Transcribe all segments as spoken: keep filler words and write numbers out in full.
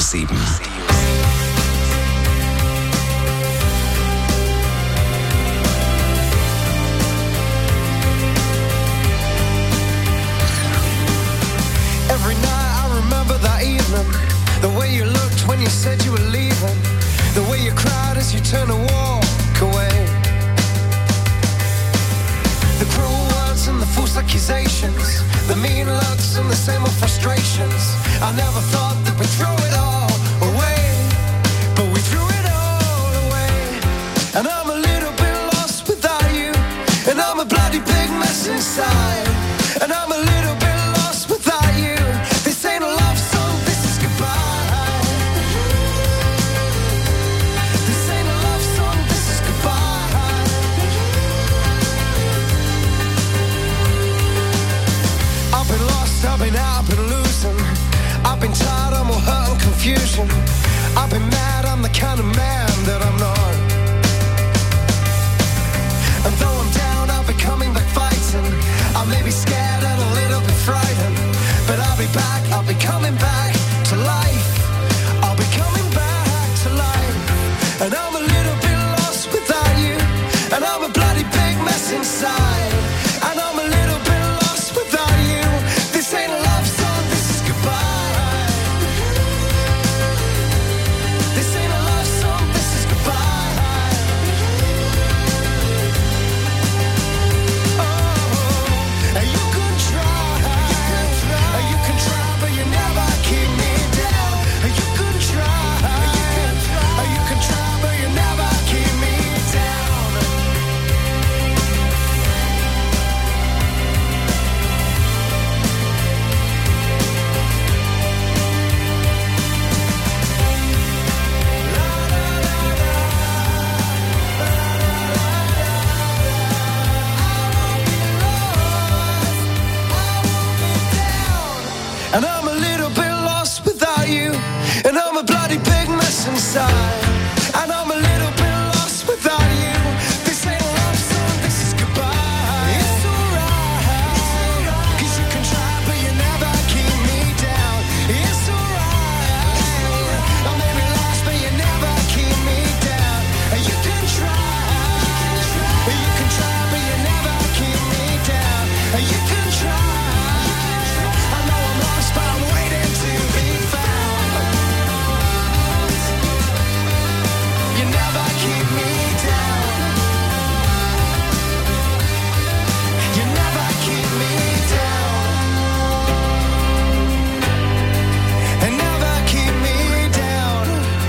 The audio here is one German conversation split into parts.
sieben. Every night I remember that evening, the way you looked when you said you were leaving, the way you cried as you turned to walk away, the cruel words and the false accusations, the mean looks and the same old frustrations. I never thought that we'd throw it all away, but we threw it all away. And I'm a little bit lost without you, and I'm a bloody big mess inside, and I'm a little bit lost without you. This ain't a love song, this is goodbye. This ain't a love song, this is goodbye. I've been lost, I've been out, I've been losing, I've been tired, I'm all hurt and confusion, I've been mad, I'm the kind of man that I'm not. And though I'm down, I'll be coming back fighting. I may be scared and a little bit frightened, but I'll be back, I'll be coming back to life. I'll be coming back to life. And I'm a little bit lost without you, and I'm a bloody big mess inside, and I'm a little bit lost without you. This ain't a love song, this is goodbye. This ain't a love song, this is goodbye. Oh, and you can try, and you can try, but you never keep me down. And you can try, and you can try, but you never keep me down. And I'm a little bit lost without you, and I'm a bloody big mess inside, and I'm a little bit lost without you. This ain't a love song, this is goodbye. It's alright, cause you can try, but you never keep me down. It's alright, I may be lost, but you never keep me down. And you can try, you can try, but you never keep me down. And you can try, I know I'm lost, but I'm waiting to be found. You never keep me down. You never keep me down. And never keep me down.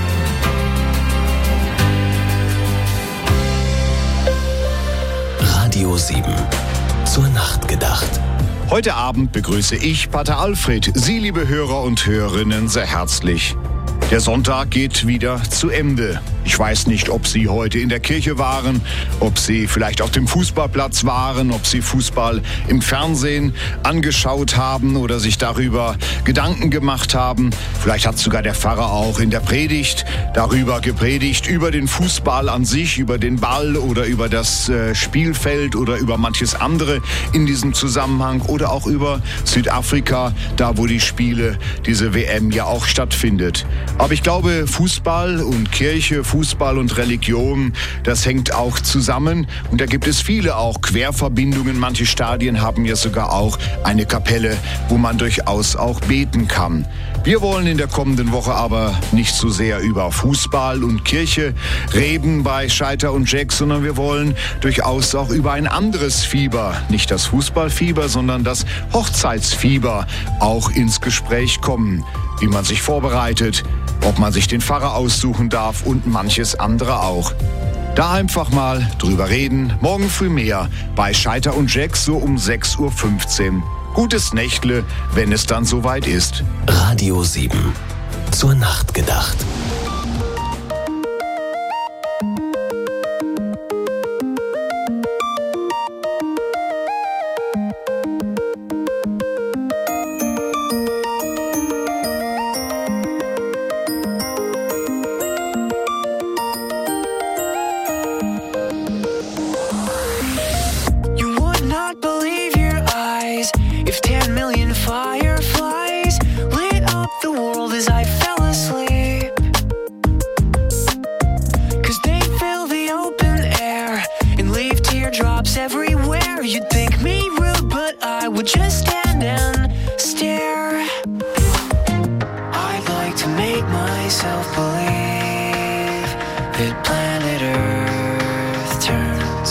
Radio sieben. Zur Nacht gedacht. Heute Abend begrüße ich Pater Alfred, Sie, liebe Hörer und Hörerinnen, sehr herzlich. Der Sonntag geht wieder zu Ende. Ich weiß nicht, ob Sie heute in der Kirche waren, ob Sie vielleicht auf dem Fußballplatz waren, ob Sie Fußball im Fernsehen angeschaut haben oder sich darüber Gedanken gemacht haben. Vielleicht hat sogar der Pfarrer auch in der Predigt darüber gepredigt, über den Fußball an sich, über den Ball oder über das äh, Spielfeld oder über manches andere in diesem Zusammenhang oder auch über Südafrika, da wo die Spiele, diese W M ja auch stattfindet. Aber ich glaube, Fußball und Kirche, Fußball und Religion, das hängt auch zusammen. Und da gibt es viele auch Querverbindungen. Manche Stadien haben ja sogar auch eine Kapelle, wo man durchaus auch beten kann. Wir wollen in der kommenden Woche aber nicht so sehr über Fußball und Kirche reden bei Scheiter und Jack, sondern wir wollen durchaus auch über ein anderes Fieber, nicht das Fußballfieber, sondern das Hochzeitsfieber auch ins Gespräch kommen. Wie man sich vorbereitet, ob man sich den Pfarrer aussuchen darf und manches andere auch. Da einfach mal drüber reden. Morgen früh mehr bei Scheiter und Jack so um sechs Uhr fünfzehn. Gutes Nächtle, wenn es dann soweit ist. Radio sieben. Zur Nacht gedacht. If ten million fireflies lit up the world as I fell asleep, would just stand and stare. I'd like to make myself believe that planet Earth turns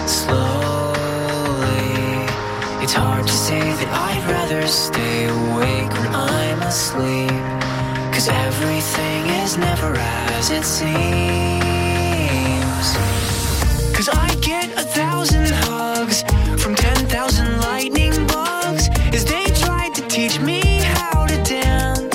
slowly. It's hard to say that I'd rather stay awake when I'm asleep, 'cause everything is never as it seems. 'Cause I get a thousand hugs from ten thousand lightning bugs as they tried to teach me how to dance.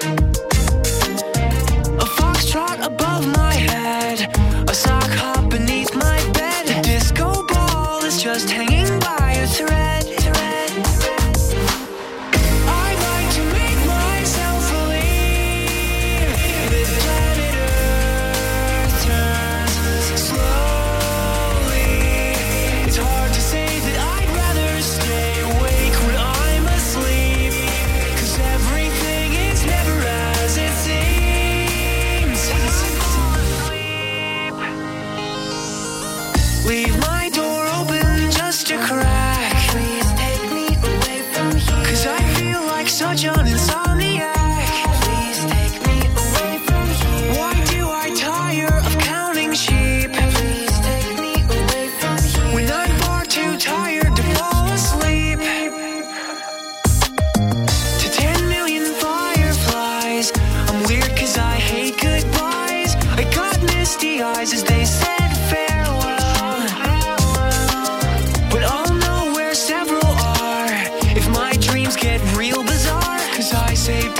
A foxtrot above my head, a sock hop beneath my bed, a disco ball is just hanging by a thread. thread, thread. I'd like to make myself believe that planet Earth turns slowly. It's hard to say that I'd rather stay awake when I'm asleep, 'cause everything is never as it seems. Leave my door open just a crack. Please take me away from here, 'cause I feel like such an insomniac. Please take me away from here. Why do I tire of counting sheep? Please take me away from here, when I'm far too tired to fall asleep. To ten million fireflies, I'm weird 'cause I hate goodbyes. I got misty eyes as they said farewell, but I'll know where several are if my dreams get real bizarre, 'cause I say